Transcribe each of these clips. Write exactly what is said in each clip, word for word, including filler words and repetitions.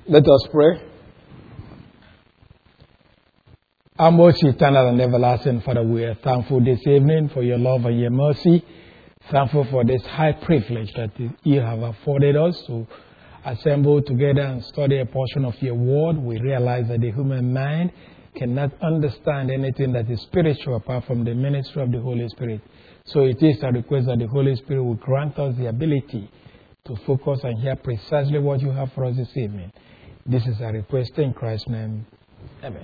Let us pray. Our most eternal and everlasting Father, we are thankful this evening for your love and your mercy. Thankful for this high privilege that you have afforded us to assemble together and study a portion of your word. We realize that the human mind cannot understand anything that is spiritual apart from the ministry of the Holy Spirit. So it is a request that the Holy Spirit will grant us the ability to focus and hear precisely what you have for us this evening. This is a request in Christ's name. Amen.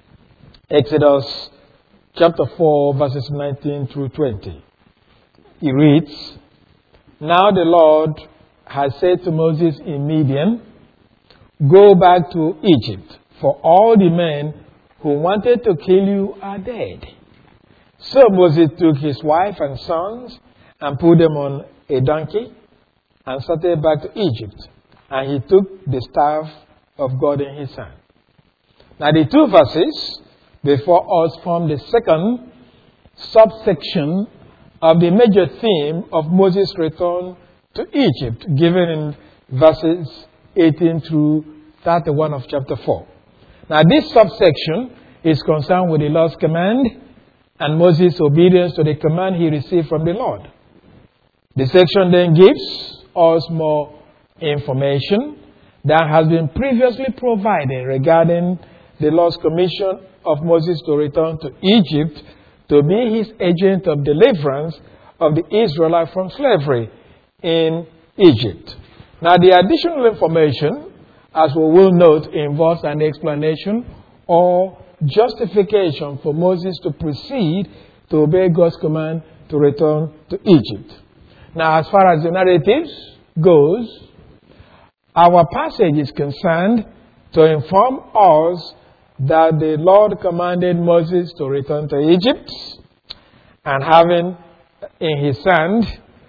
Exodus chapter four, verses nineteen through twenty. It reads, Now the Lord has said to Moses in Midian, Go back to Egypt, for all the men who wanted to kill you are dead. So Moses took his wife and sons and put them on a donkey and started back to Egypt. And he took the staff of God in his hand. Now the two verses before us form the second subsection of the major theme of Moses' return to Egypt, given in verses eighteen through thirty-one of chapter four. Now this subsection is concerned with the Lord's command and Moses' obedience to the command he received from the Lord. The section then gives us more information that has been previously provided regarding the Lord's commission of Moses to return to Egypt to be his agent of deliverance of the Israelites from slavery in Egypt. Now the additional information, as we will note, involves an explanation or justification for Moses to proceed to obey God's command to return to Egypt. Now as far as the narratives goes, our passage is concerned to inform us that the Lord commanded Moses to return to Egypt, and having in his hand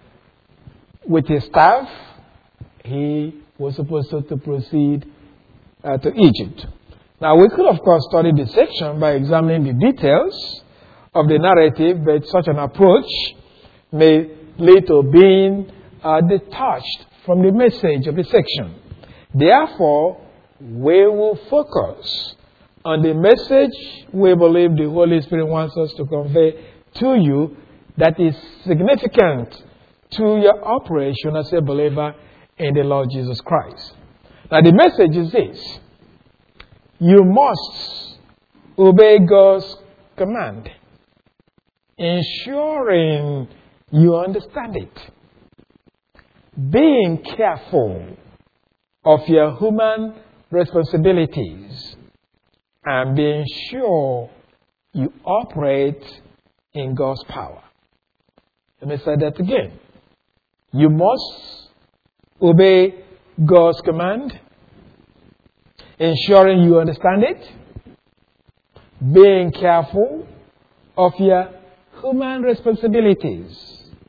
with his staff, he was supposed to, to proceed uh, to Egypt. Now we could of course study this section by examining the details of the narrative, but such an approach may lead to being uh, detached from the message of the section. Therefore, we will focus on the message we believe the Holy Spirit wants us to convey to you that is significant to your operation as a believer in the Lord Jesus Christ. Now the message is this: you must obey God's command, ensuring you understand it, being careful of your human responsibilities, and being sure you operate in God's power. Let me say that again. You must obey God's command, ensuring you understand it, being careful of your human responsibilities,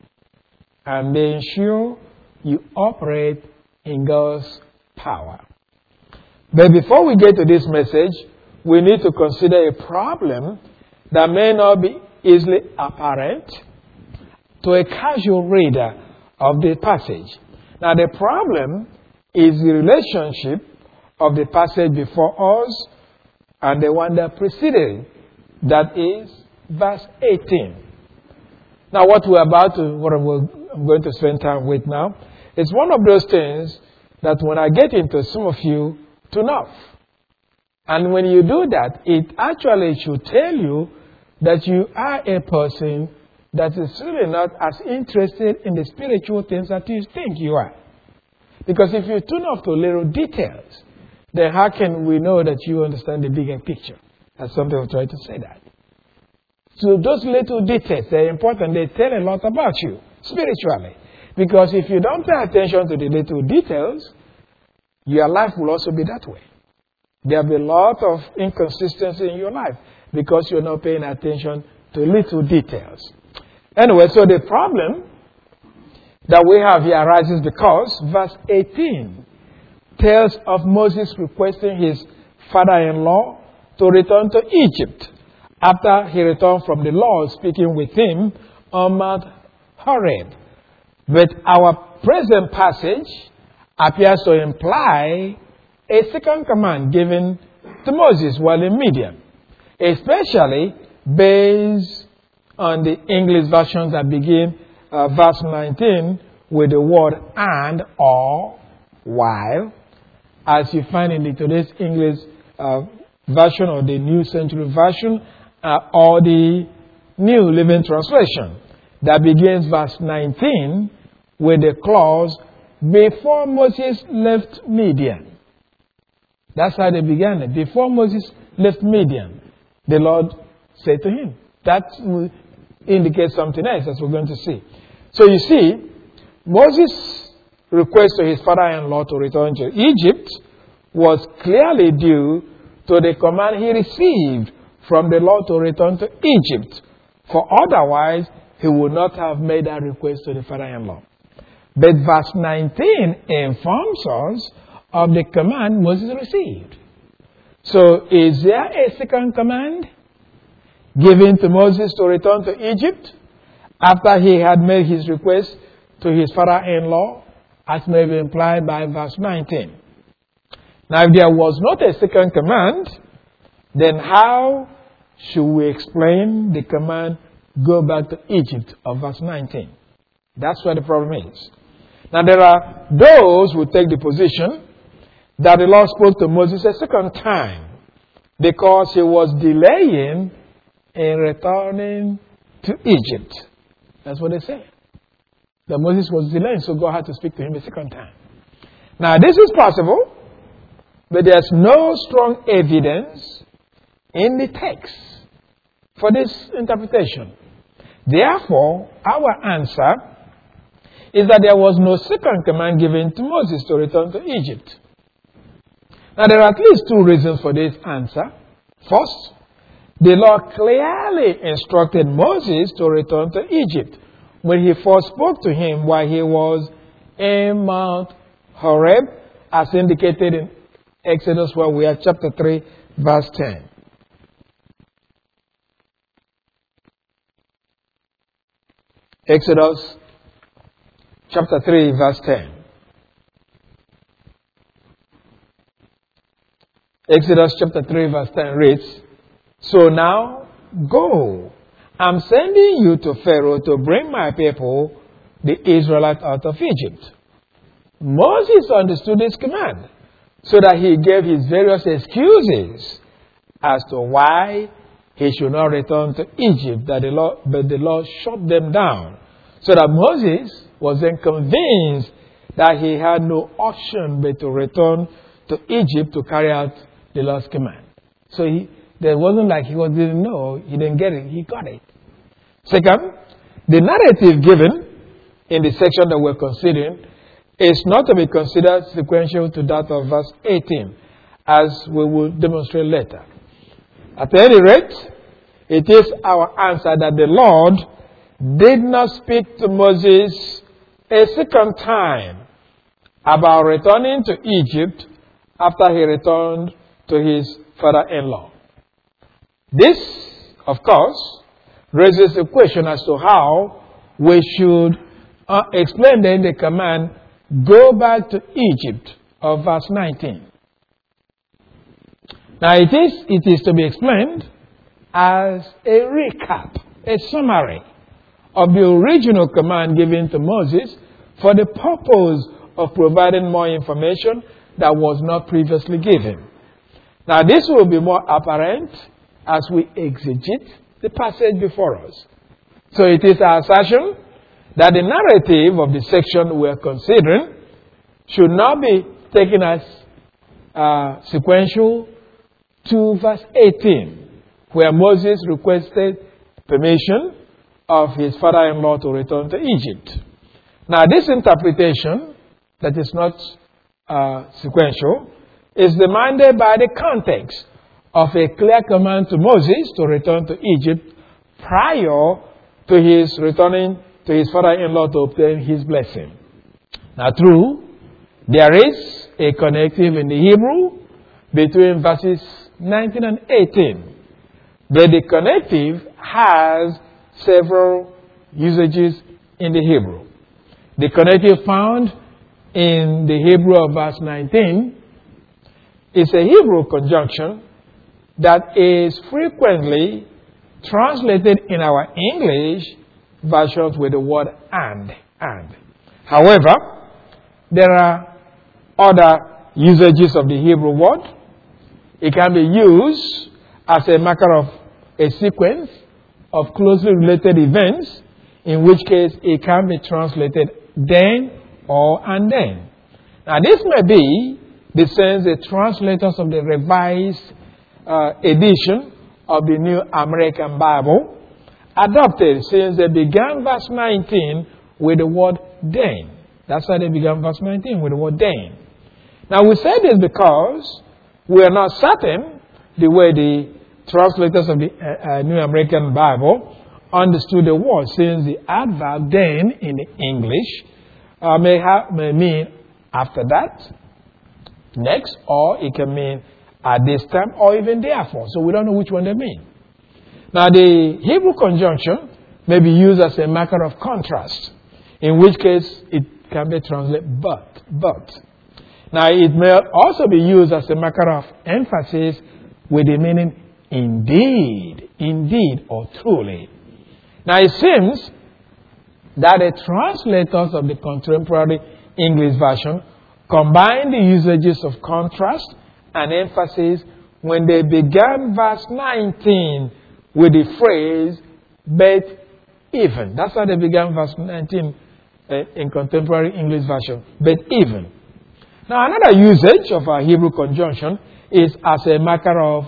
and being sure you operate in God's power. But before we get to this message, we need to consider a problem that may not be easily apparent to a casual reader of the passage. Now the problem is the relationship of the passage before us and the one that preceded, that is verse eighteen. Now what we're about to, what I'm going to spend time with now, is one of those things that when I get into, some of you tune off. And when you do that, it actually should tell you that you are a person that is really not as interested in the spiritual things that you think you are. Because if you tune off to little details, then how can we know that you understand the bigger picture? As some people try to say that. So those little details, they're important. They tell a lot about you spiritually. Because if you don't pay attention to the little details, your life will also be that way. There will be a lot of inconsistency in your life because you're not paying attention to little details. Anyway, so the problem that we have here arises because verse eighteen tells of Moses requesting his father-in-law to return to Egypt after he returned from the Lord speaking with him on Mount Horeb. But our present passage appears to imply a second command given to Moses while in Midian, especially based on the English versions that begin uh, verse nineteen with the word and or while, as you find in the today's English uh, version or the New Century Version uh, or the New Living Translation that begins verse nineteen with the clause before Moses left Midian. That's how they began it. Before Moses left Midian, the Lord said to him. That will indicate something else, as we're going to see. So you see, Moses' request to his father-in-law to return to Egypt was clearly due to the command he received from the Lord to return to Egypt. For otherwise, he would not have made that request to the father-in-law. But verse nineteen informs us of the command Moses received. So, is there a second command given to Moses to return to Egypt after he had made his request to his father-in-law, as may be implied by verse nineteen? Now, if there was not a second command, then how should we explain the command, go back to Egypt, of verse nineteen? That's where the problem is. Now, there are those who take the position that the Lord spoke to Moses a second time because he was delaying in returning to Egypt. That's what they say. That Moses was delaying, so God had to speak to him a second time. Now, this is possible, but there's no strong evidence in the text for this interpretation. Therefore, our answer is that there was no second command given to Moses to return to Egypt. Now, there are at least two reasons for this answer. First, the Lord clearly instructed Moses to return to Egypt when he first spoke to him while he was in Mount Horeb, as indicated in Exodus, where we are, chapter three, verse ten. Exodus chapter three, verse ten. Exodus chapter three, verse ten reads, "So now go. I'm sending you to Pharaoh to bring my people, the Israelites, out of Egypt." Moses understood this command, so that he gave his various excuses as to why he should not return to Egypt, that the Lord, but the Lord shut them down, so that Moses was then convinced that he had no option but to return to Egypt to carry out the Lord's command. So he, there wasn't like he was, didn't know, he didn't get it, he got it. Second, the narrative given in the section that we're considering is not to be considered sequential to that of verse eighteen, as we will demonstrate later. At any rate, it is our answer that the Lord did not speak to Moses a second time about returning to Egypt after he returned to his father-in-law. This, of course, raises a question as to how we should uh, explain then the command, go back to Egypt, of verse nineteen. Now, it is, it is to be explained as a recap, a summary of the original command given to Moses for the purpose of providing more information that was not previously given. Now, this will be more apparent as we exegete the passage before us. So it is our assertion that the narrative of the section we are considering should not be taken as uh, sequential to verse eighteen, where Moses requested permission of his father-in-law to return to Egypt. Now, this interpretation, that is not uh, sequential, is demanded by the context of a clear command to Moses to return to Egypt prior to his returning to his father-in-law to obtain his blessing. Now, true, there is a connective in the Hebrew between verses nineteen and eighteen, but the connective has several usages in the Hebrew. The connective found in the Hebrew of verse nineteen is a Hebrew conjunction that is frequently translated in our English versions with the word and. and. However, there are other usages of the Hebrew word. It can be used as a marker of a sequence of closely related events, in which case it can be translated then or and then. Now, this may be the sense the translators of the Revised uh, Edition of the New American Bible adopted, since they began verse nineteen with the word then. That's why they began verse nineteen with the word then. Now, we say this because we are not certain the way the translators of the uh, uh, New American Bible understood the word, since the adverb then in the English uh, may, have, may mean after that, next, or it can mean at this time, or even therefore. So we don't know which one they mean. Now, the Hebrew conjunction may be used as a marker of contrast, in which case it can be translated but, but. Now, it may also be used as a marker of emphasis with the meaning indeed, indeed, or truly. Now, it seems that the translators of the contemporary English version combined the usages of contrast and emphasis when they began verse nineteen with the phrase, but even. That's how they began verse nineteen uh, in contemporary English version, but even. Now, another usage of our Hebrew conjunction is as a marker of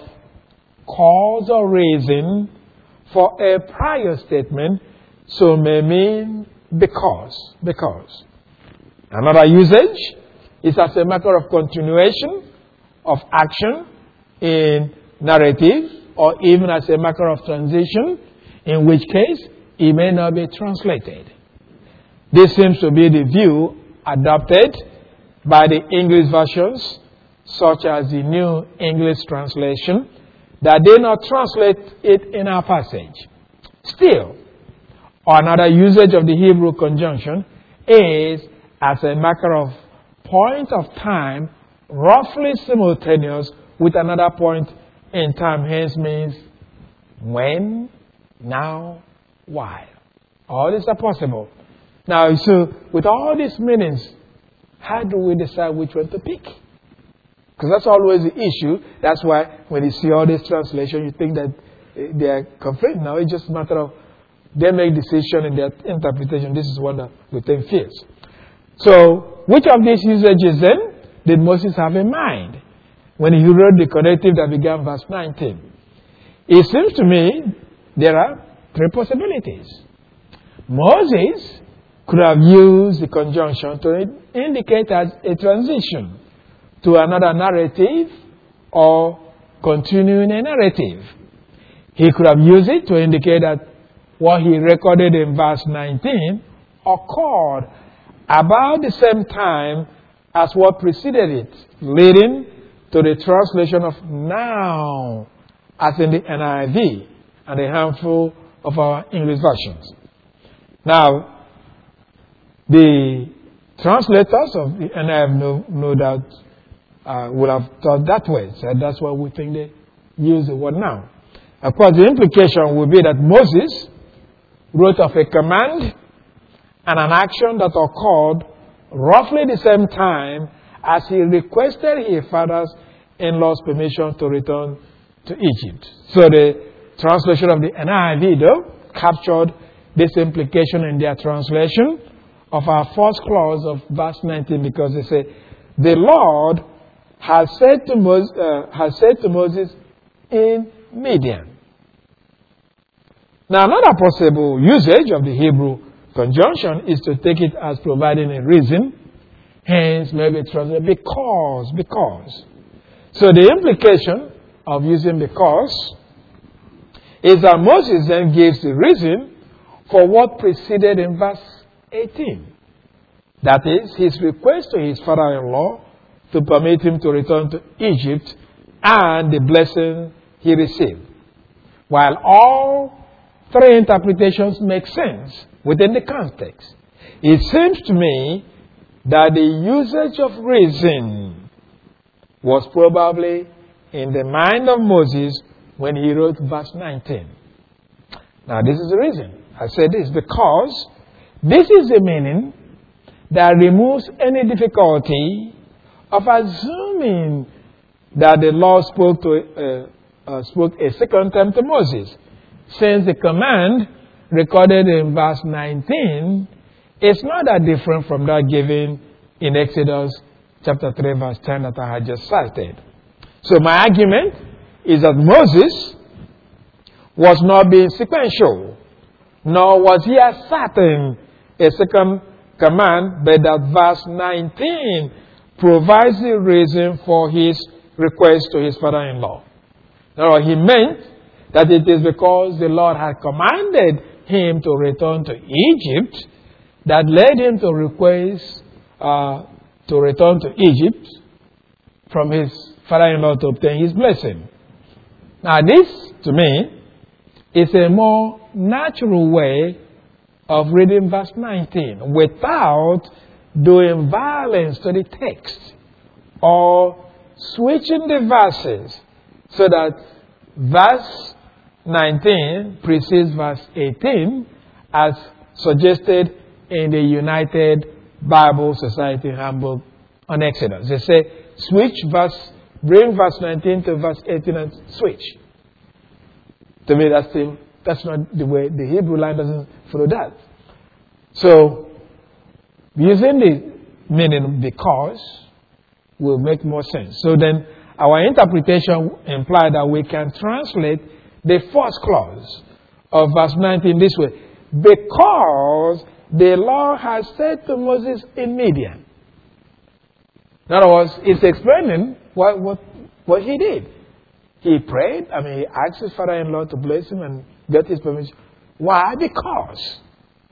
cause or reason for a prior statement, so may mean because, because. Another usage is as a marker of continuation of action in narrative, or even as a marker of transition, in which case it may not be translated. This seems to be the view adopted by the English versions, such as the New English Translation, that they not translate it in our passage. Still, another usage of the Hebrew conjunction is as a marker of point of time, roughly simultaneous with another point in time, hence means when, now, while. All these are possible. Now, so with all these meanings, how do we decide which one to pick? Because that's always the issue. That's why when you see all this translation, you think that they are conflicting. Now it's just a matter of they make decision in their interpretation. This is what the, we think fits. So, which of these usages then did Moses have in mind when he wrote the corrective that began verse nineteen? It seems to me there are three possibilities. Moses could have used the conjunction to indicate as a transition to another narrative or continuing a narrative. He could have used it to indicate that what he recorded in verse nineteen occurred about the same time as what preceded it, leading to the translation of now, as in the N I V and a handful of our English versions. Now, the translators of the N I V no, no doubt uh, would have thought that way. So that's why we think they use the word now. Of course, the implication would be that Moses wrote of a command and an action that occurred roughly the same time as he requested his father's in-law's permission to return to Egypt. So the translation of the N I V, though, captured this implication in their translation of our first clause of verse nineteen, because they say, the Lord has said to Moses, uh, has said to Moses in Midian. Now, another possible usage of the Hebrew conjunction is to take it as providing a reason, hence maybe translate because, because. So the implication of using because is that Moses then gives the reason for what preceded in verse eighteen. That is, his request to his father-in-law to permit him to return to Egypt and the blessing he received. While all three interpretations make sense within the context, it seems to me that the usage of reason was probably in the mind of Moses when he wrote verse nineteen. Now, this is the reason I say this, because this is the meaning that removes any difficulty of assuming that the Lord spoke to uh, uh, spoke a second time to Moses, since the command recorded in verse nineteen is not that different from that given in Exodus chapter three, verse ten that I had just cited. So my argument is that Moses was not being sequential, nor was he asserting a second command, but that verse nineteen provides the reason for his request to his father-in-law. Now, he meant that it is because the Lord had commanded him to return to Egypt that led him to request uh, to return to Egypt from his father-in-law to obtain his blessing. Now, this, to me, is a more natural way of reading verse nineteen without doing violence to the text or switching the verses so that verse nineteen precedes verse eighteen as suggested in the United Bible Society Handbook on Exodus. They say switch verse, bring verse nineteen to verse eighteen and switch. To me, that's still, that's not the way. The Hebrew line doesn't follow that. So, using the meaning because will make more sense. So then, our interpretation implies that we can translate the first clause of verse nineteen this way: because the Lord has said to Moses in Midian. In other words, it's explaining what, what, what he did. He prayed, I mean, he asked his father-in-law to bless him and get his permission. Why? Because.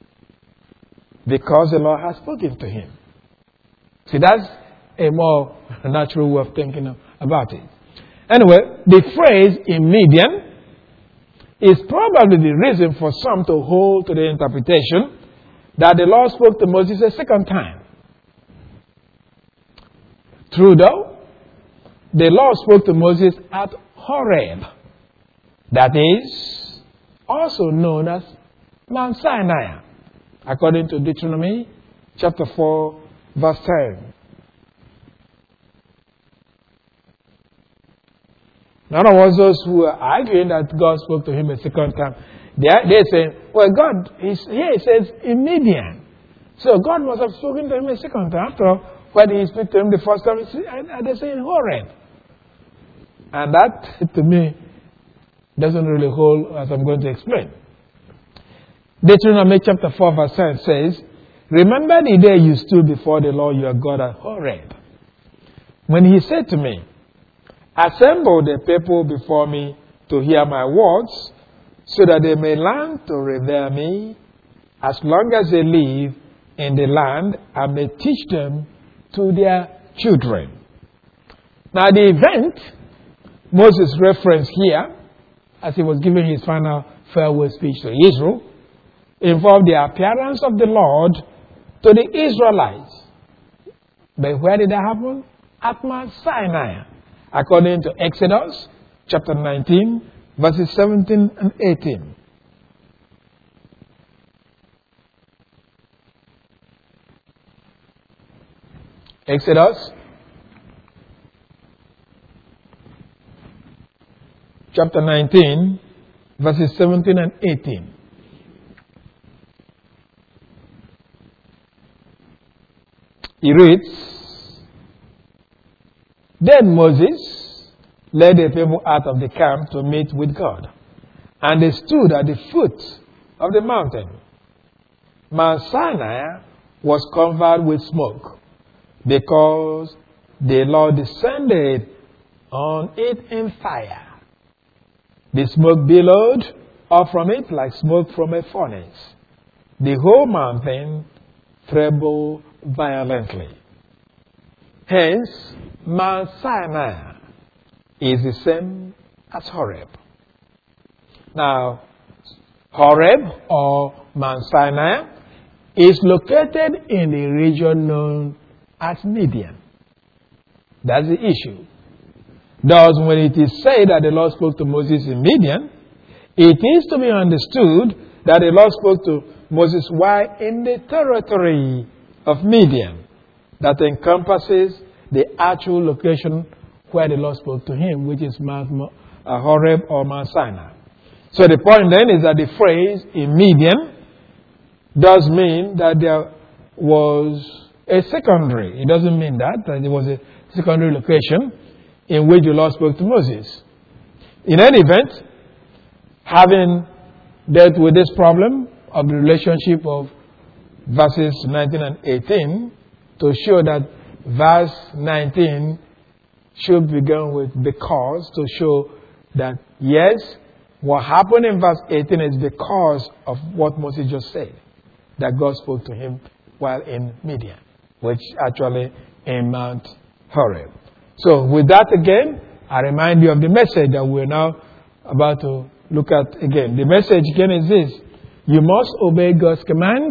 Because the Lord has spoken to him. See, that's a more natural way of thinking about it. Anyway, the phrase in Midian is probably the reason for some to hold to the interpretation that the Lord spoke to Moses a second time. True though, the Lord spoke to Moses at Horeb, that is also known as Mount Sinai, according to Deuteronomy chapter four, verse ten. In other words, those who are arguing that God spoke to him a second time, they, they say, well, God, he's, here it says in Midian. So God must have spoken to him a second time. After all, why did he speak to him the first time? And they say in Horeb. And that, to me, doesn't really hold, as I'm going to explain. Deuteronomy chapter four, verse ten says, remember the day you stood before the Lord your God at Horeb, when he said to me, assemble the people before me to hear my words, so that they may learn to revere me as long as they live in the land, and may teach them to their children. Now, the event Moses referenced here, as he was giving his final farewell speech to Israel, involved the appearance of the Lord to the Israelites. But where did that happen? At Mount Sinai, according to Exodus chapter nineteen, verses seventeen and eighteen. Exodus chapter nineteen, verses seventeen and eighteen. He reads, then Moses led the people out of the camp to meet with God, and they stood at the foot of the mountain. Mount Sinai was covered with smoke, because the Lord descended on it in fire. The smoke billowed up from it like smoke from a furnace. The whole mountain trembled violently. Hence, Mount Sinai is the same as Horeb. Now, Horeb or Mount Sinai is located in the region known as Midian. That's the issue. Thus, when it is said that the Lord spoke to Moses in Midian, it is to be understood that the Lord spoke to Moses while in the territory of Midian, that encompasses the actual location where the Lord spoke to him, which is Mount Horeb or Mount Sinai. So the point then is that the phrase in Midian does mean that there was a secondary. It doesn't mean that, that there was a secondary location in which the Lord spoke to Moses. In any event, having dealt with this problem of the relationship of verses nineteen and eighteen, to show that verse nineteen should begin with because, to show that yes, what happened in verse eighteen is because of what Moses just said, that God spoke to him while in Midian, which actually in Mount Horeb. So with that again, I remind you of the message that we're now about to look at again. The message again is this: you must obey God's command,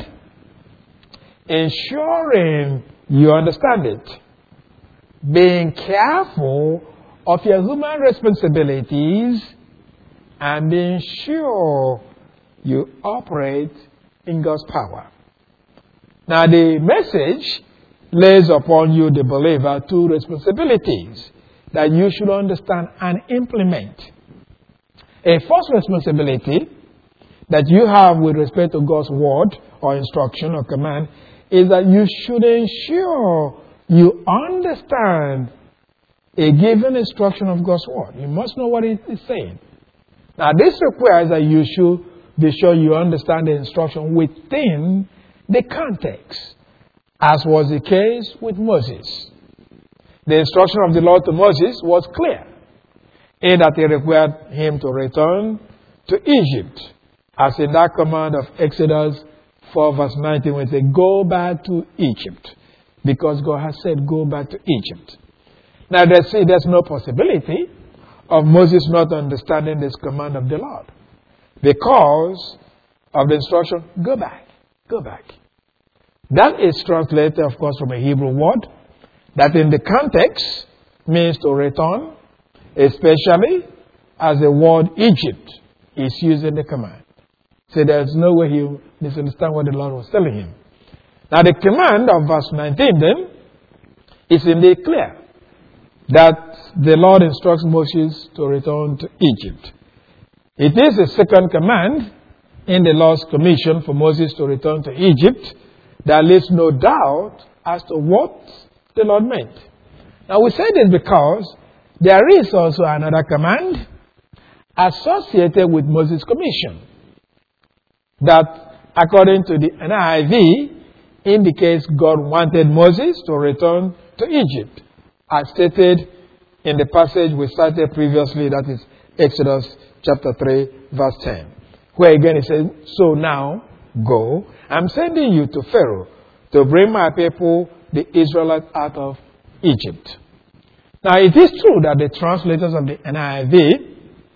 ensuring you understand it, being careful of your human responsibilities, and being sure you operate in God's power. Now the message lays upon you, the believer, two responsibilities that you should understand and implement. A first responsibility that you have with respect to God's word or instruction or command is that you should ensure you understand a given instruction of God's word. You must know what it is saying. Now this requires that you should be sure you understand the instruction within the context, as was the case with Moses. The instruction of the Lord to Moses was clear, in that it required him to return to Egypt, as in that command of Exodus four verse nineteen, when it says, go back to Egypt, because God has said, go back to Egypt. Now there's, there's no possibility of Moses not understanding this command of the Lord, because of the instruction, go back, go back. That is translated, of course, from a Hebrew word that in the context means to return, especially as the word Egypt is used in the command. So there's no way he misunderstand what the Lord was telling him. Now the command of verse nineteen then is indeed clear, that the Lord instructs Moses to return to Egypt. It is the second command in the Lord's commission for Moses to return to Egypt that leaves no doubt as to what the Lord meant. Now we say this because there is also another command associated with Moses' commission that, according to the N I V, indicates God wanted Moses to return to Egypt, as stated in the passage we cited previously, that is Exodus chapter three, verse ten, where again it says, so now go, I'm sending you to Pharaoh to bring my people, the Israelites, out of Egypt. Now it is true that the translators of the N I V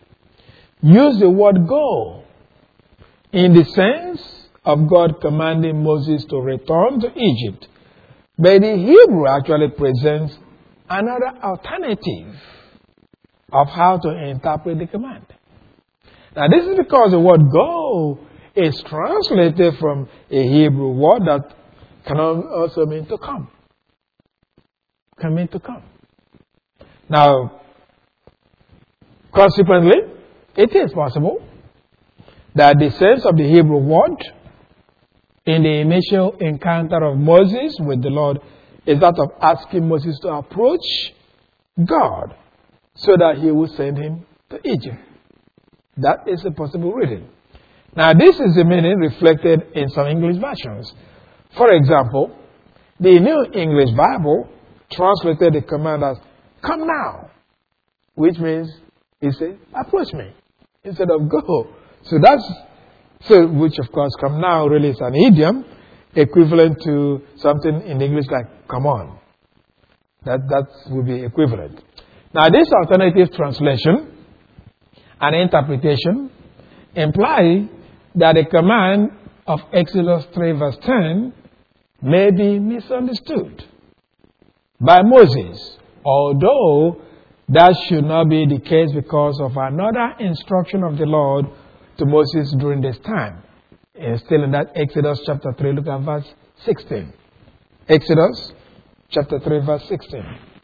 use the word go in the sense of God commanding Moses to return to Egypt. But the Hebrew actually presents another alternative of how to interpret the command. Now this is because the word go is translated from a Hebrew word that can also mean to come. Can mean to come. Now, consequently, it is possible that the sense of the Hebrew word in the initial encounter of Moses with the Lord is that of asking Moses to approach God so that he will send him to Egypt. That is a possible reading. Now, this is the meaning reflected in some English versions. For example, the New English Bible translated the command as, come now, which means, it says, approach me, instead of go. So that's, so which of course, come now really is an idiom equivalent to something in English like, come on. That, that would be equivalent. Now, this alternative translation and interpretation imply that the command of Exodus three verse ten may be misunderstood by Moses, although That should not be the case because of another instruction of the Lord to Moses during this time. And still in that Exodus chapter three, look at verse sixteen. Exodus chapter three, verse sixteen.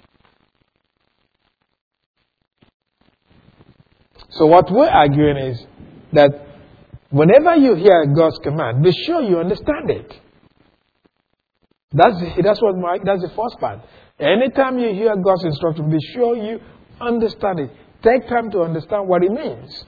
So what we're arguing is that whenever you hear God's command, be sure you understand it. That's, that's what my, that's the first part. Anytime you hear God's instruction, be sure you understand it. Take time to understand what it means.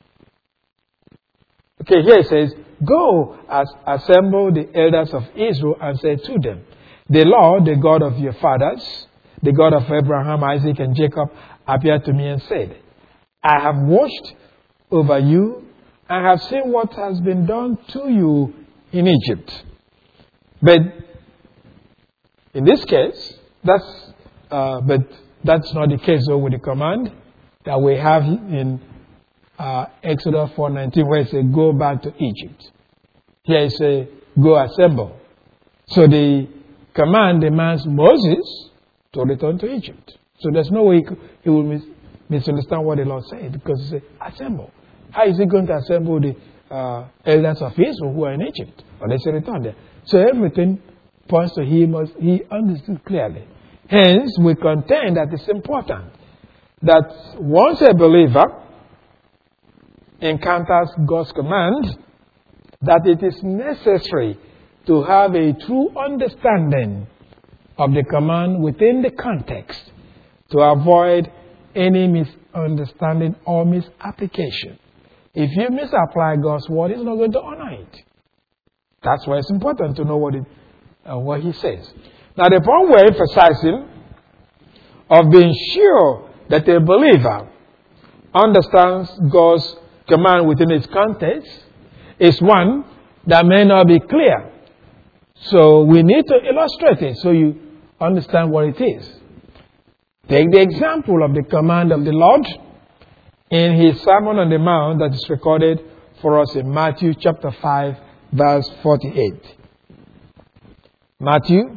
Okay, here it says, go as assemble the elders of Israel and say to them, the Lord, the God of your fathers, the God of Abraham, Isaac, and Jacob, appeared to me and said, I have watched over you and have seen what has been done to you in Egypt. But in this case, that's uh, but that's not the case though with the command that we have in uh, Exodus four nineteen, where it says, go back to Egypt. Here it says, go assemble. So the command demands Moses to return to Egypt. So there's no way he, could, he will mis- misunderstand what the Lord said, because he said, assemble. How is he going to assemble the uh, elders of Israel who are in Egypt? Unless he return there. So everything points to he must he understood clearly. Hence, we contend that it's important that once a believer encounters God's command, that it is necessary to have a true understanding of the command within the context to avoid any misunderstanding or misapplication. If you misapply God's word, it's not going to honor it. That's why it's important to know what it, uh, what He says. Now, the point we're emphasizing of being sure that a believer understands God's command within its context is one that may not be clear. So we need to illustrate it so you understand what it is. Take the example of the command of the Lord in His Sermon on the Mount that is recorded for us in Matthew chapter five, verse forty-eight. Matthew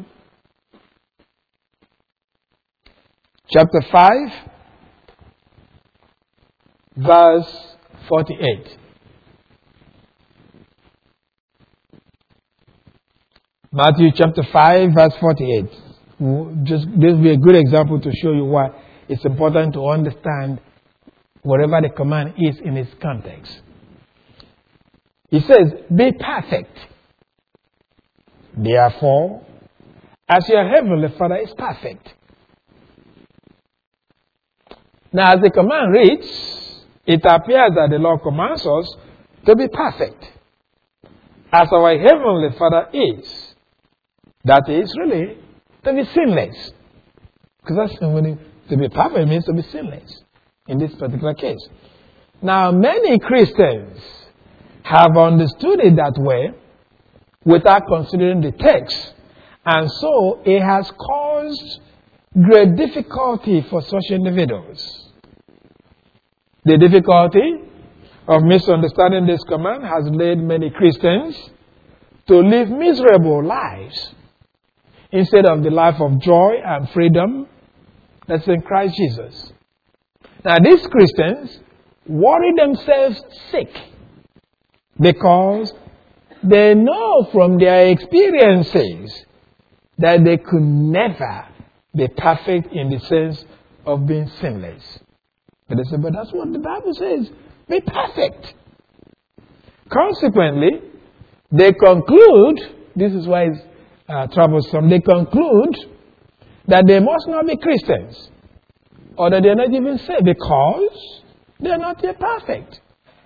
chapter five, verse forty-eight. Matthew chapter five, verse forty-eight. Just this will be a good example to show you why it's important to understand whatever the command is in its context. He says, be perfect. Therefore, as your heavenly Father is perfect. Now, as the command reads, it appears that the Lord commands us to be perfect. As our heavenly Father is. That is really to be sinless. Because that's when to be perfect means to be sinless in this particular case. Now, many Christians have understood it that way without considering the text. And so it has caused great difficulty for such individuals. The difficulty of misunderstanding this command has led many Christians to live miserable lives instead of the life of joy and freedom that's in Christ Jesus. Now, these Christians worry themselves sick because they know from their experiences that they could never be perfect in the sense of being sinless. But they say, but that's what the Bible says. Be perfect. Consequently, they conclude, this is why it's uh, troublesome, they conclude that they must not be Christians. Or that they're not even saved because they're not yet perfect.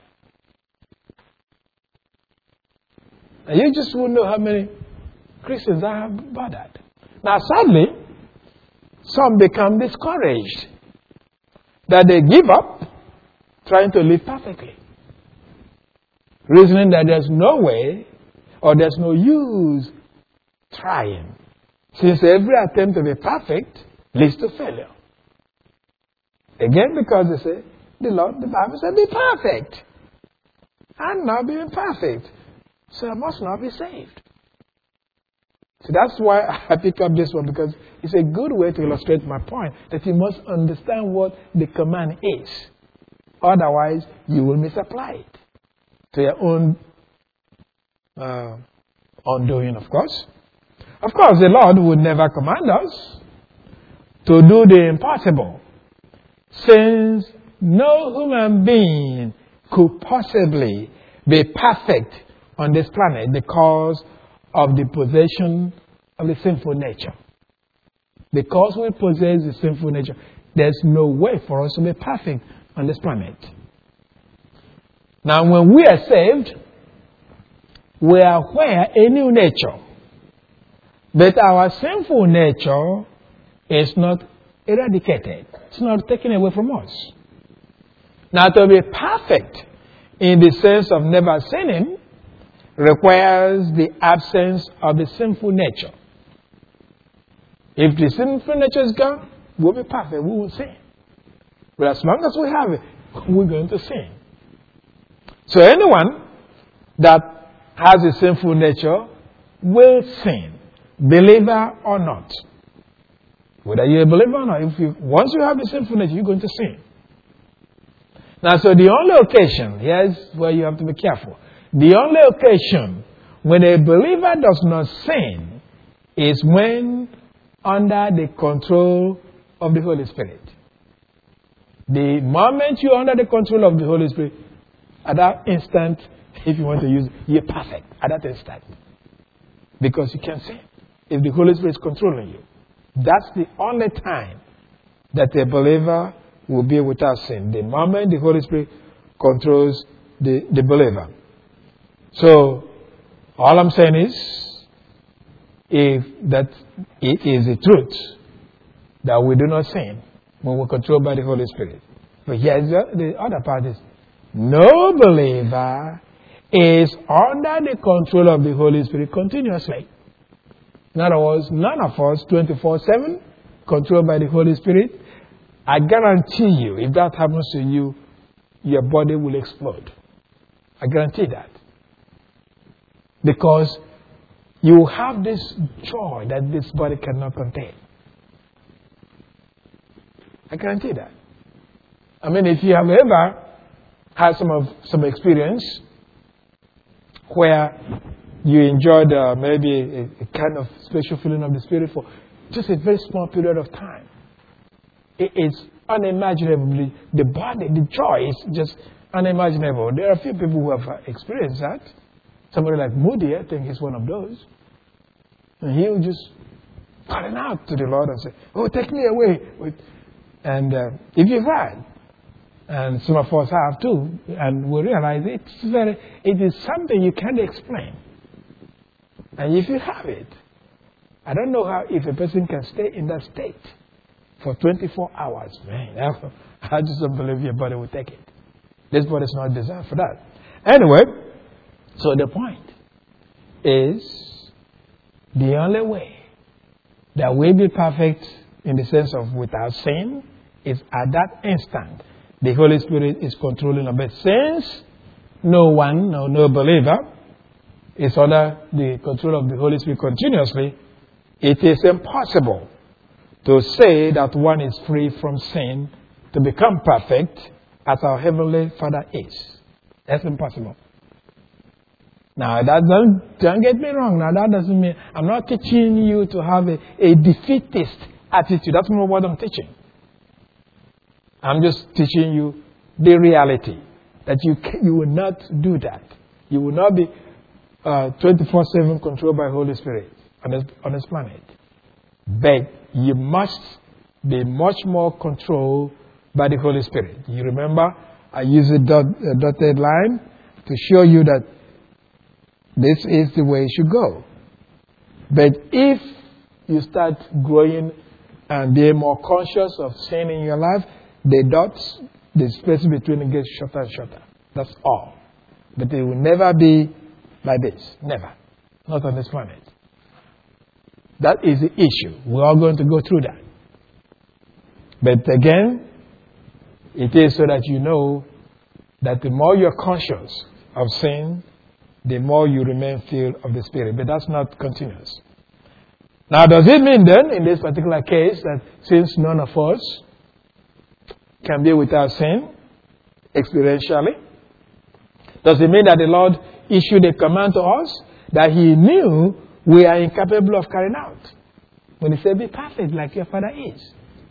And you just won't know how many Christians I have bothered. Now, sadly, some become discouraged that they give up trying to live perfectly, reasoning that there's no way or there's no use trying, since every attempt to be perfect leads to failure. Again, because they say, the Lord, the Bible said, be perfect. I'm not being perfect, so I must not be saved. So that's why I pick up this one, because it's a good way to illustrate my point, that you must understand what the command is. Otherwise, you will misapply it to your own uh, undoing, of course. Of course, the Lord would never command us to do the impossible, since no human being could possibly be perfect on this planet because of the possession of the sinful nature. Because we possess the sinful nature, there's no way for us to be perfect on this planet. Now, when we are saved, we acquire a new nature. But our sinful nature is not eradicated. It's not taken away from us. Now, to be perfect in the sense of never sinning requires the absence of the sinful nature. If the sinful nature is gone, we'll be perfect. We won't sin. But as long as we have it, we're going to sin. So anyone that has a sinful nature will sin, believer or not. Whether you're a believer or not, if you, once you have the sinful nature, you're going to sin. Now, so the only occasion, here's where you have to be careful. The only occasion when a believer does not sin is when under the control of the Holy Spirit. The moment you're under the control of the Holy Spirit, at that instant, if you want to use it, you're perfect at that instant. Because you can sin if the Holy Spirit is controlling you. That's the only time that a believer will be without sin. The moment the Holy Spirit controls the, the believer. So, all I'm saying is, if that it is the truth that we do not sin when we're controlled by the Holy Spirit. But here's the, the other part is, no believer is under the control of the Holy Spirit continuously. In other words, none of us twenty-four seven controlled by the Holy Spirit. I guarantee you, if that happens to you, your body will explode. I guarantee that. Because you have this joy that this body cannot contain. I guarantee that. I mean, if you have ever had some of some experience where you enjoyed uh, maybe a, a kind of special feeling of the Spirit for just a very small period of time, it, it's unimaginable. The body, the joy is just unimaginable. There are a few people who have uh, experienced that. Somebody like Moody, I think he's one of those. And he'll just calling out to the Lord and say, "Oh, take me away." And uh, if you've had, and some of us have too, and we realize it's very, it is something you can't explain. And if you have it, I don't know how, if a person can stay in that state for twenty-four hours, man, I just don't believe your body will take it. This body is not designed for that. Anyway, so the point is, the only way that we be perfect in the sense of without sin is at that instant the Holy Spirit is controlling us. But since no one, no, no believer is under the control of the Holy Spirit continuously, it is impossible to say that one is free from sin to become perfect as our Heavenly Father is. That's impossible. Now, that don't, don't get me wrong. Now, that doesn't mean I'm not teaching you to have a, a defeatist attitude. That's not what I'm teaching. I'm just teaching you the reality that you can, you will not do that. You will not be uh, twenty-four seven controlled by Holy Spirit on this, on this planet. But you must be much more controlled by the Holy Spirit. You remember, I use a, dot, a dotted line to show you that this is the way it should go. But if you start growing and being more conscious of sin in your life, the dots, the space between it gets shorter and shorter. That's all. But it will never be like this. Never. Not on this planet. That is the issue. We're all going to go through that. But again, it is so that you know that the more you're conscious of sin, the more you remain filled of the Spirit. But that's not continuous. Now, does it mean then, in this particular case, that since none of us can be without sin, experientially, does it mean that the Lord issued a command to us that He knew we are incapable of carrying out? When He said, be perfect like your Father is.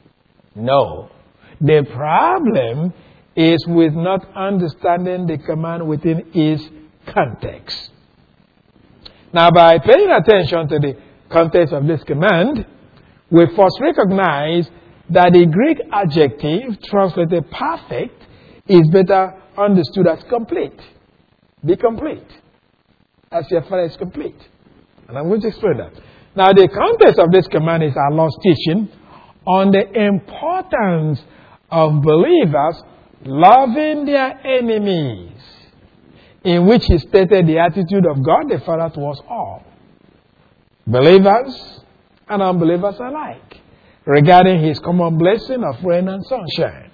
No. The problem is with not understanding the command within its context. Now, by paying attention to the context of this command, we first recognize that the Greek adjective translated perfect is better understood as complete. Be complete. As your Father is complete. And I'm going to explain that. Now, the context of this command is our Lord's teaching on the importance of believers loving their enemies, in which He stated the attitude of God the Father towards all, believers and unbelievers alike, regarding His common blessing of rain and sunshine.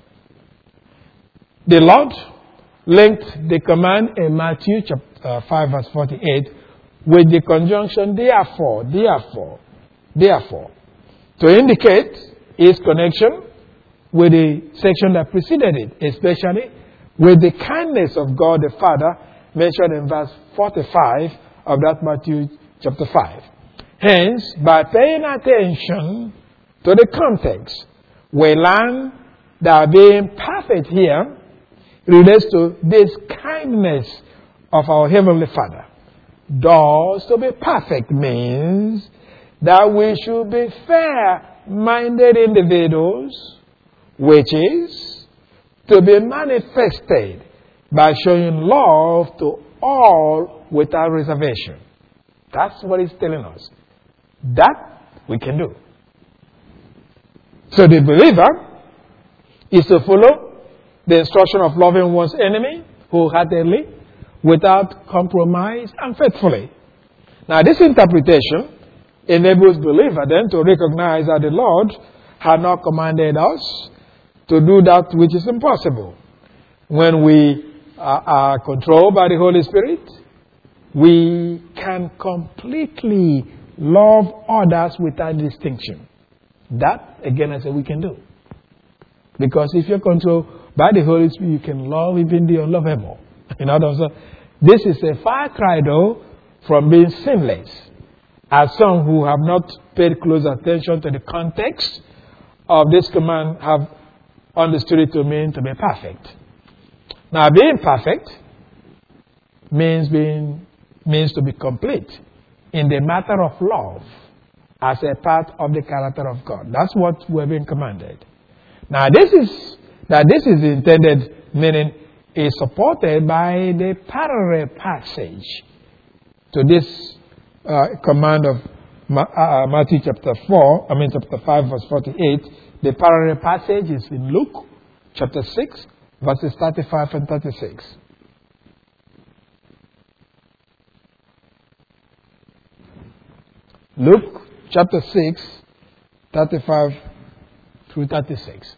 The Lord linked the command in Matthew chapter five verse forty-eight with the conjunction therefore, therefore, therefore, to indicate His connection with the section that preceded it, especially with the kindness of God the Father mentioned in verse forty-five of that Matthew chapter five. Hence, by paying attention to the context, we learn that being perfect here relates to this kindness of our Heavenly Father. Thus, to be perfect means that we should be fair-minded individuals, which is to be manifested by showing love to all without reservation. That's what He's telling us. That we can do. So the believer is to follow the instruction of loving one's enemy wholeheartedly, without compromise, and faithfully. Now, this interpretation enables believer then to recognize that the Lord had not commanded us to do that which is impossible. When we are, are controlled by the Holy Spirit, we can completely love others without distinction. That, again, I say we can do. Because if you're controlled by the Holy Spirit, you can love even the unlovable. In other words, this is a far cry, though, from being sinless. As some who have not paid close attention to the context of this command have understood it to mean to be perfect. Now, being perfect means being means to be complete in the matter of love as a part of the character of God. That's what we're being commanded. Now, this is that this is the intended meaning is supported by the parallel passage to this uh, command of Ma- uh, Matthew chapter four, I mean chapter five, verse forty-eight. The parallel passage is in Luke chapter six, verses thirty-five and thirty-six. Luke chapter six, thirty-five through thirty-six.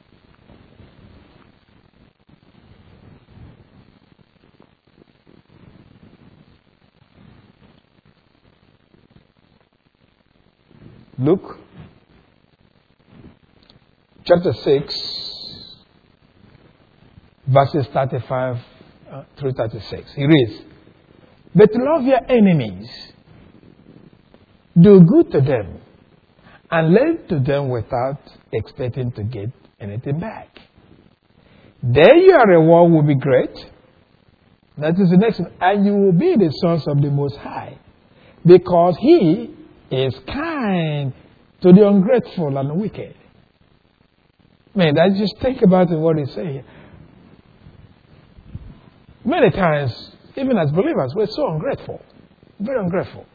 Luke chapter six, verses thirty-five uh, through thirty-six. He reads, "But love your enemies, do good to them, and lend to them without expecting to get anything back. Then your reward will be great." That is the next one. "And you will be the sons of the Most High, because He is kind to the ungrateful and the wicked." Man, I just think about it, what he's saying. Many times, even as believers, we're so ungrateful. Very ungrateful.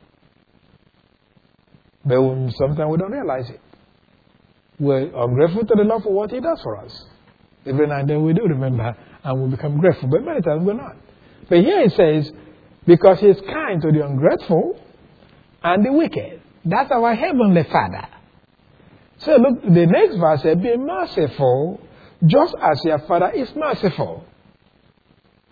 But sometimes we don't realize it. We're ungrateful to the Lord for what He does for us. Every now and then we do remember and we become grateful, but many times we're not. But here it says, because He is kind to the ungrateful and the wicked. That's our Heavenly Father. So look, the next verse says, "Be merciful, just as your Father is merciful."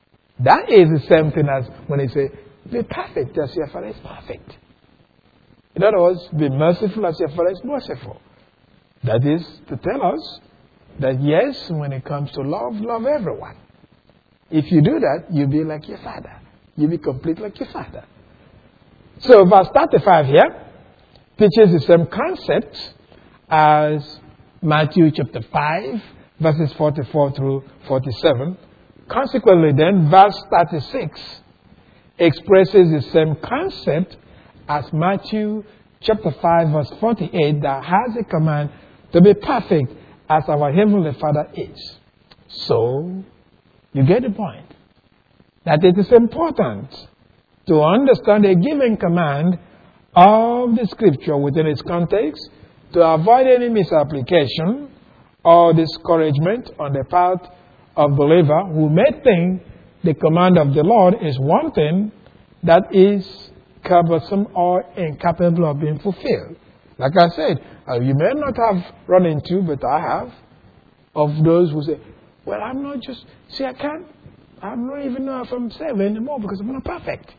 That is the same thing as when He says, "Be perfect, just as your Father is perfect." In other words, be merciful as your Father is merciful. That is to tell us that yes, when it comes to love, love everyone. If you do that, you'll be like your Father. You'll be complete like your Father. So verse thirty-five here teaches the same concept as Matthew chapter five, verses forty-four through forty-seven. Consequently then, verse thirty-six expresses the same concept as Matthew chapter five, verse forty-eight, that has a command to be perfect as our Heavenly Father is. So, you get the point. That it is important to understand a given command of the Scripture within its context to avoid any misapplication or discouragement on the part of believer who may think the command of the Lord is one thing that is cumbersome or incapable of being fulfilled. Like I said, uh, you may not have run into, but I have, of those who say, well, I'm not just, see, I can't, I don't even know if I'm saved anymore because I'm not perfect.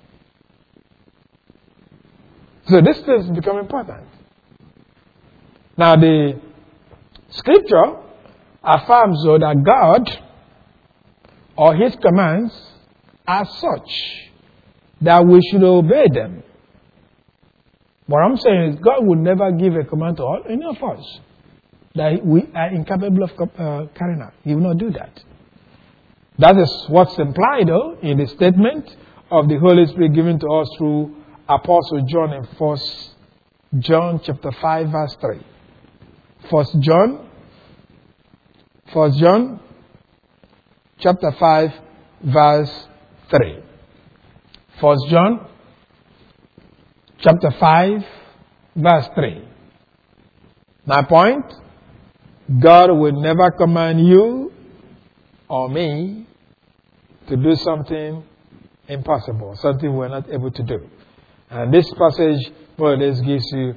So this has become important. Now the Scripture affirms so that God or His commands are such that we should obey them. What I'm saying is God would never give a command to all, any of us that we are incapable of uh, carrying out. He will not do that. That is what's implied, though, in the statement of the Holy Spirit given to us through Apostle John in First John chapter five, verse three. First John, First John chapter five, verse three. First John chapter five, verse three. My point, God will never command you or me to do something impossible, something we're not able to do. And this passage more or less gives you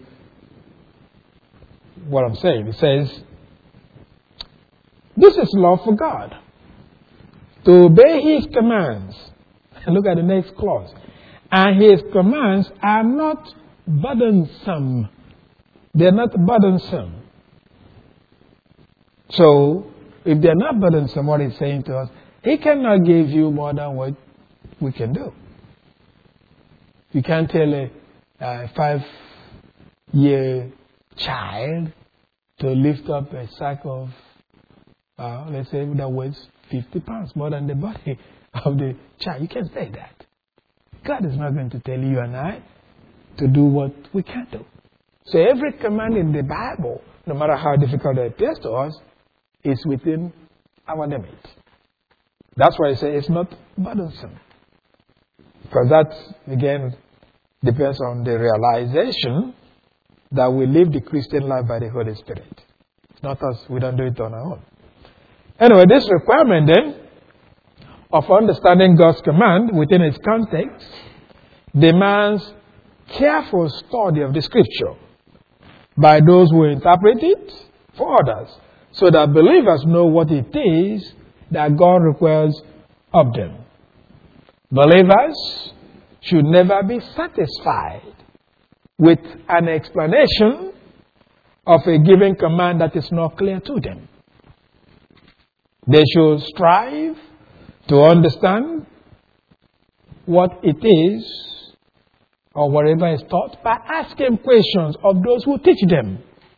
what I'm saying. It says, this is love for God. To obey His commands. Look at the next clause. And His commands are not burdensome. They're not burdensome. So, if they're not burdensome, what He's saying to us, He cannot give you more than what we can do. You can't tell a, a five-year child to lift up a sack of, uh, let's say, that weighs fifty pounds, more than the body of the child. You can't say that. God is not going to tell you and I to do what we can't do. So every command in the Bible, no matter how difficult it appears to us, is within our limit. That's why I say it's not burdensome. Because that, again, depends on the realization that we live the Christian life by the Holy Spirit. It's not us, we don't do it on our own. Anyway, this requirement then of understanding God's command within its context demands careful study of the Scripture by those who interpret it for others, so that believers know what it is that God requires of them. Believers should never be satisfied with an explanation of a given command that is not clear to them. They should strive to understand what it is or whatever is taught by asking questions of those who teach them.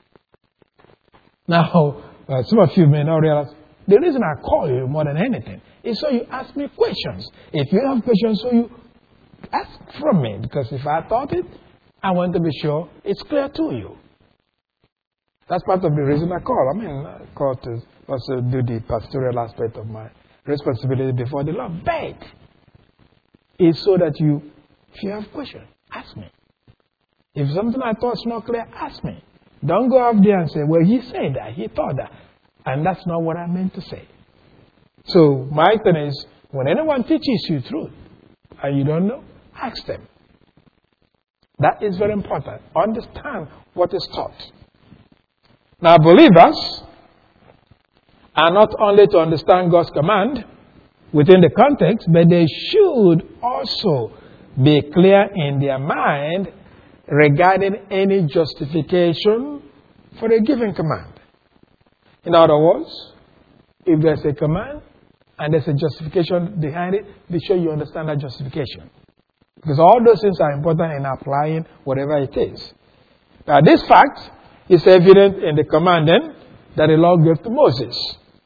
Now, uh, some of you may not realize the reason I call you more than anything is so you ask me questions. If you have questions, so you ask from me. Because if I taught it, I want to be sure it's clear to you. That's part of the reason I call. I mean, I call to also do the pastoral aspect of my responsibility before the Lord. But it's so that you, if you have questions, ask me. If something I thought is not clear, ask me. Don't go up there and say, well, he said that, he thought that. And that's not what I meant to say. So my thing is, when anyone teaches you truth and you don't know, ask them. That is very important. Understand what is taught. Now, believers are not only to understand God's command within the context, but they should also be clear in their mind regarding any justification for a given command. In other words, if there's a command and there's a justification behind it, be sure you understand that justification. Because all those things are important in applying whatever it is. Now, this fact is evident in the command then that the Lord gave to Moses.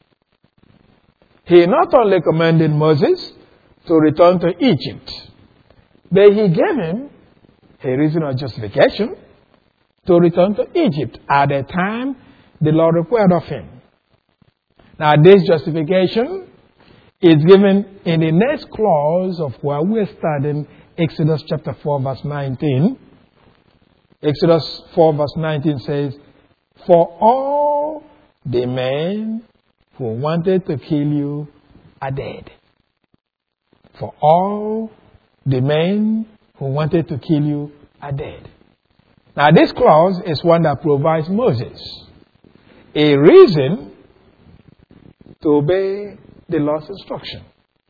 He not only commanded Moses to return to Egypt, but he gave him a reason of justification to return to Egypt at the time the Lord required of him. Now, this justification is given in the next clause of where we're studying, Exodus chapter four, verse nineteen. Exodus four, verse nineteen says, "For all the men who wanted to kill you are dead." For all the men who wanted to kill you are dead. Now, this clause is one that provides Moses a reason to obey the Lord's instruction.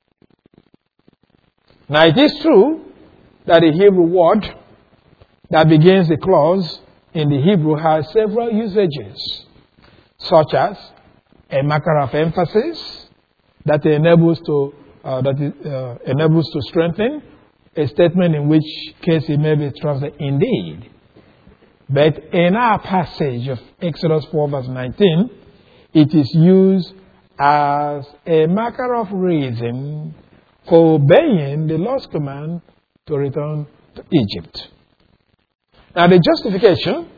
Now, it is true that the Hebrew word that begins the clause in the Hebrew has several usages, such as a marker of emphasis that enables to uh, that is, uh, enables to strengthen a statement, in which case it may be translated indeed. But in our passage of Exodus four, verse nineteen, it is used as a marker of reason for obeying the Lord's command to return to Egypt. Now, the justification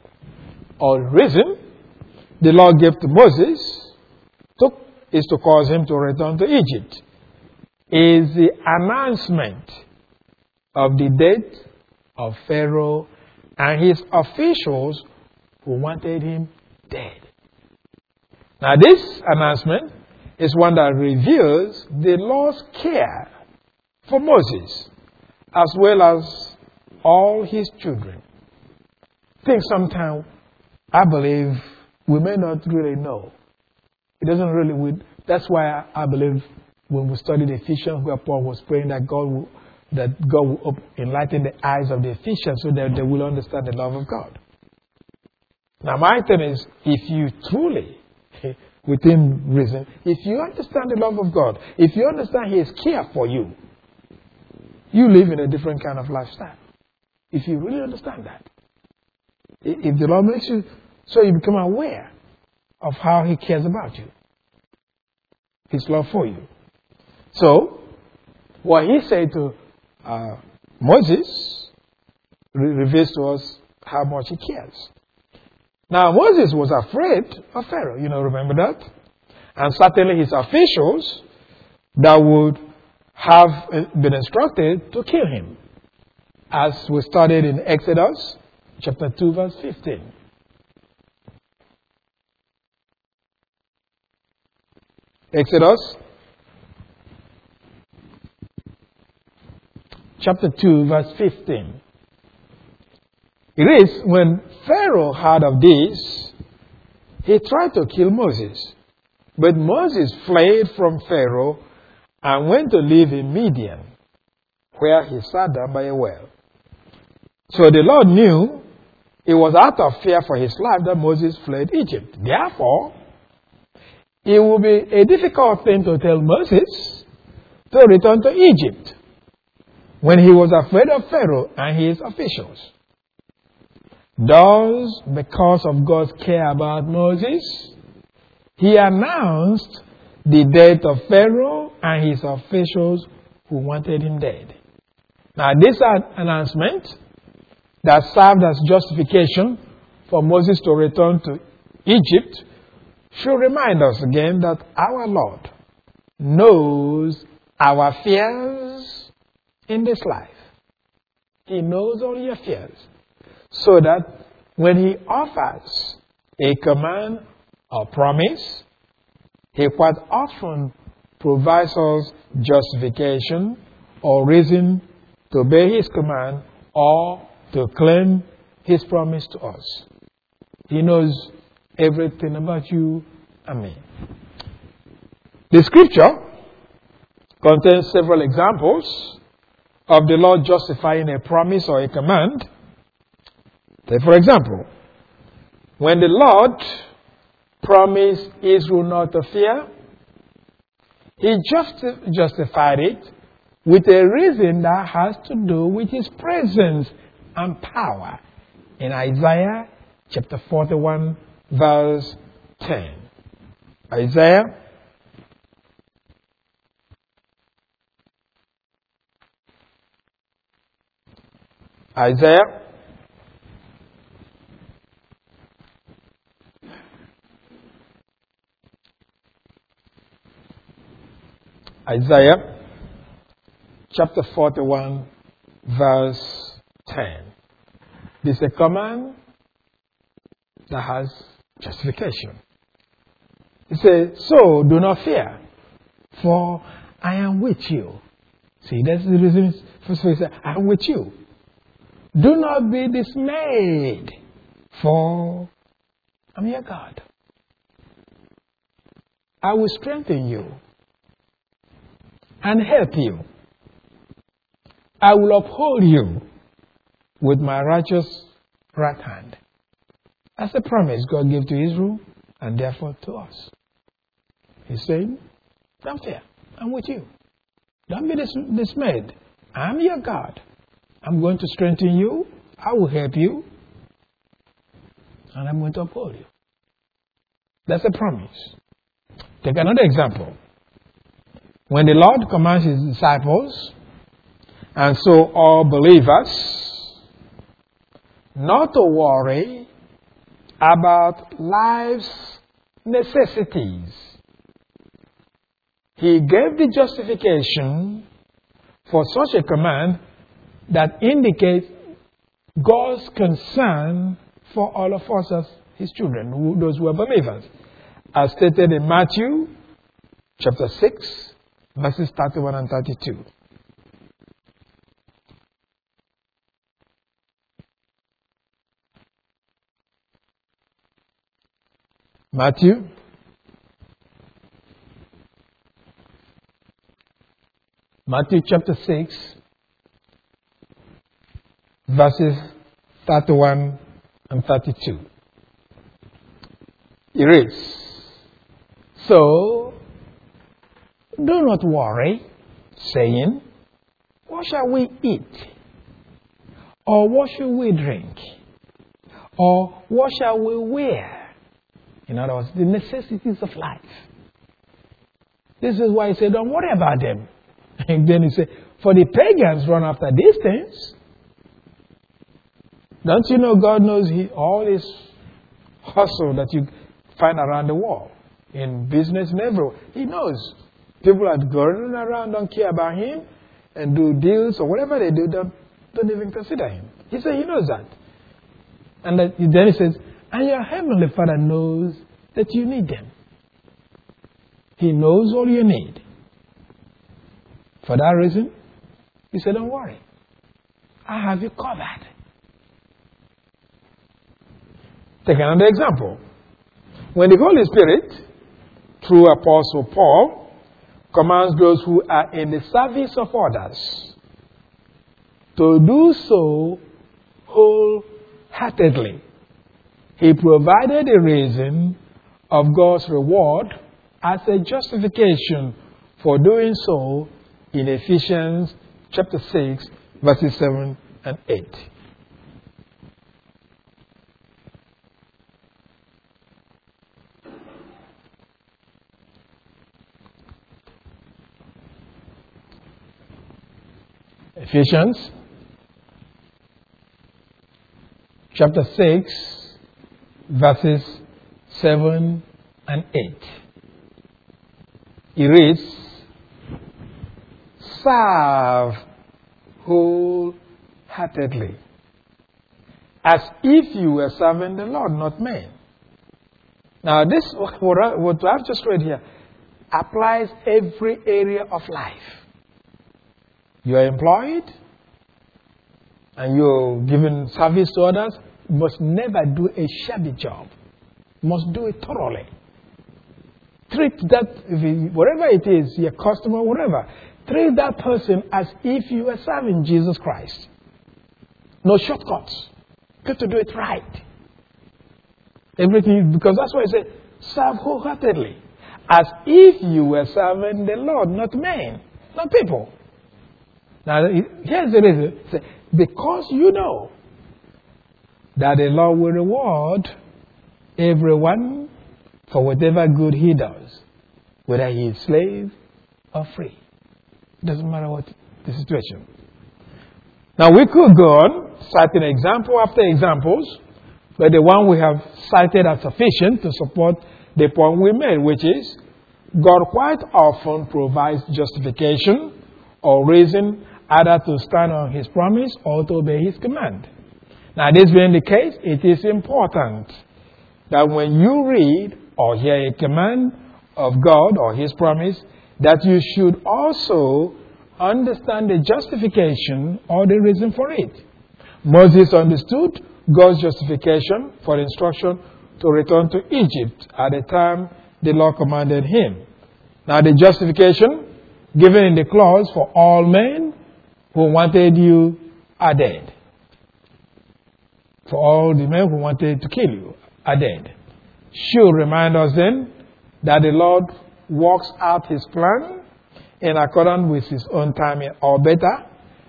or reason the Lord gave to Moses to, is to cause him to return to Egypt, is the announcement of the death of Pharaoh and his officials who wanted him dead. Now, this announcement is one that reveals the Lord's care for Moses as well as all his children. I think sometimes, I believe, we may not really know. It doesn't really, we, that's why I, I believe when we studied Ephesians, where Paul was praying that God will, that God will op- enlighten the eyes of the Ephesians so that they will understand the love of God. Now, my thing is, if you truly, within reason, if you understand the love of God, if you understand His care for you, you live in a different kind of lifestyle. If you really understand that. If the Lord makes you, so you become aware of how He cares about you. His love for you. So, what He said to uh, Moses re- reveals to us how much He cares. Now, Moses was afraid of Pharaoh. You know, remember that? And certainly his officials that would have been instructed to kill him. As we studied in Exodus chapter two, verse fifteen. Exodus chapter two, verse fifteen. It is when Pharaoh heard of this, he tried to kill Moses. But Moses fled from Pharaoh and went to live in Midian, where he sat down by a well. So the Lord knew it was out of fear for his life that Moses fled Egypt. Therefore, it would be a difficult thing to tell Moses to return to Egypt when he was afraid of Pharaoh and his officials. Thus, because of God's care about Moses, He announced the death of Pharaoh and his officials who wanted him dead. Now, this announcement that served as justification for Moses to return to Egypt should remind us again that our Lord knows our fears in this life. He knows all your fears. So that when He offers a command or promise, He quite often provides us justification or reason to obey His command or to claim His promise to us. He knows everything about you and me. The scripture contains several examples of the Lord justifying a promise or a command Take for example, when the Lord promised Israel not to fear, He justi- justified it with a reason that has to do with His presence and power. In Isaiah chapter forty-one, verse ten. Isaiah Isaiah Isaiah chapter forty-one, verse ten. This is a command that has justification. It says, so do not fear, for I am with you. See, that's the reason. First of all, he said, I am with you. Do not be dismayed, for I'm your God. I will strengthen you and help you. I will uphold you with my righteous right hand. That's the promise God gave to Israel and therefore to us. He's saying, don't fear, I'm with you. Don't be dis- dismayed. I'm your God. I'm going to strengthen you. I will help you. And I'm going to uphold you. That's a promise. Take another example. When the Lord commands His disciples, and so all believers, not to worry about life's necessities. He gave the justification for such a command that indicates God's concern for all of us as His children, who, those who are believers. As stated in Matthew chapter six, verses thirty-one and thirty-two. Matthew Matthew chapter six, verses thirty-one and thirty-two. It reads, so do not worry, saying, what shall we eat? Or what shall we drink? Or what shall we wear? In other words, the necessities of life. This is why he said, don't worry about them. And then he said, for the pagans run after these things. Don't you know God knows he, all this hustle that you find around the world, in business and everywhere. He knows. People are going around, don't care about Him, and do deals or whatever they do, don't, don't even consider Him. He said He knows that. And that, then he says, and your Heavenly Father knows that you need them. He knows all you need. For that reason, He said, don't worry. I have you covered. Take another example. When the Holy Spirit, through Apostle Paul, commands those who are in the service of others to do so wholeheartedly, He provided a reason of God's reward as a justification for doing so in Ephesians chapter six, verses seven and eight. Ephesians chapter six, verses seven and eight. It reads, serve wholeheartedly, as if you were serving the Lord, not men. Now, this, what I've just read here, applies every area of life. You are employed, and you're giving service to others. You must never do a shabby job. You must do it thoroughly. Treat that, if it, whatever it is, your customer, whatever, treat that person as if you were serving Jesus Christ. No shortcuts. got to do it right. Everything, because that's why I say, serve wholeheartedly. As if you were serving the Lord, not men, not people. Now, here's the reason. Say, because you know that the Lord will reward everyone for whatever good he does, whether he is slave or free. It doesn't matter what the situation. Now, we could go on, citing example after examples, but the one we have cited as sufficient to support the point we made, which is God quite often provides justification or reason either to stand on his promise or to obey his command. Now, this being the case, it is important that when you read or hear a command of God or his promise, that you should also understand the justification or the reason for it. Moses understood God's justification for instruction to return to Egypt at the time the Lord commanded him. Now, the justification given in the clause for all men who wanted you are dead. For all the men who wanted to kill you are dead. Should remind us then that the Lord works out his plan in accordance with his own timing, or better,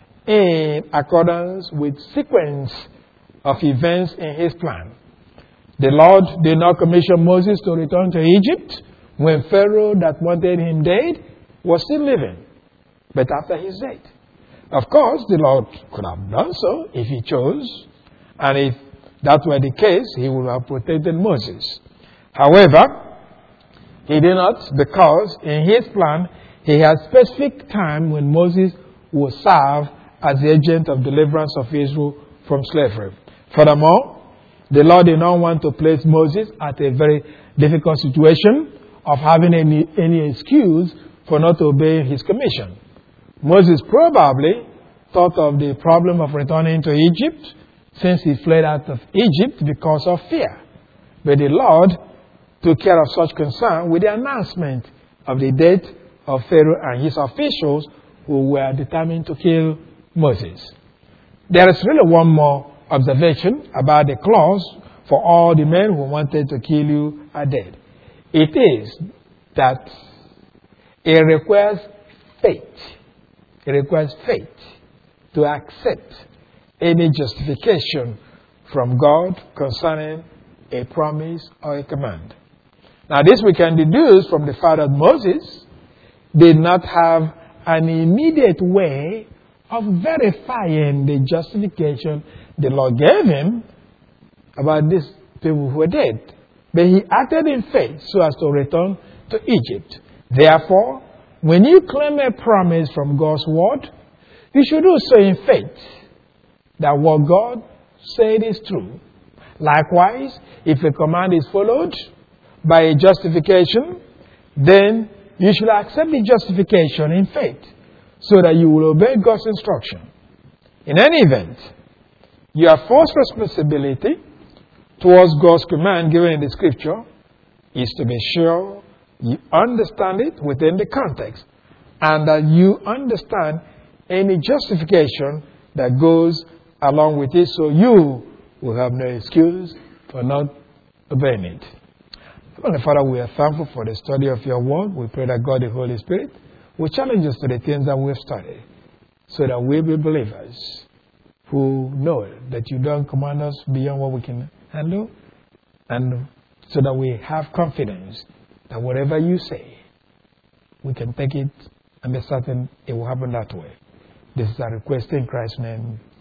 in accordance with sequence of events in his plan. The Lord did not commission Moses to return to Egypt when Pharaoh that wanted him dead was still living, but after his death. Of course, the Lord could have done so if he chose, and if that were the case, he would have protected Moses. However, he did not, because in his plan, he had specific time when Moses would serve as the agent of deliverance of Israel from slavery. Furthermore, the Lord did not want to place Moses at a very difficult situation of having any, any excuse for not obeying his commission. Moses probably thought of the problem of returning to Egypt since he fled out of Egypt because of fear. But the Lord took care of such concern with the announcement of the death of Pharaoh and his officials who were determined to kill Moses. There is really one more observation about the clause for all the men who wanted to kill you are dead. It is that it requires faith. It requires faith to accept any justification from God concerning a promise or a command. Now, this we can deduce from the fact that Moses did not have an immediate way of verifying the justification the Lord gave him about these people who were dead. But he acted in faith so as to return to Egypt. Therefore, when you claim a promise from God's word, you should do so in faith that what God said is true. Likewise, if a command is followed by a justification, then you should accept the justification in faith so that you will obey God's instruction. In any event, your first responsibility towards God's command given in the scripture is to be sure you understand it within the context and that you understand any justification that goes along with it, so you will have no excuse for not obeying it. Heavenly Father, we are thankful for the study of your word. We pray that God, the Holy Spirit, will challenge us to the things that we have studied so that we be believers who know that you don't command us beyond what we can handle, and so that we have confidence that whatever you say, we can take it and be certain it will happen that way. This is our request in Christ's name.